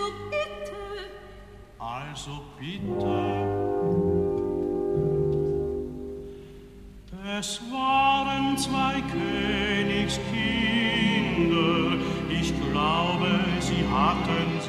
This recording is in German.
Also bitte. Es waren zwei Königskinder, ich glaube, sie hatten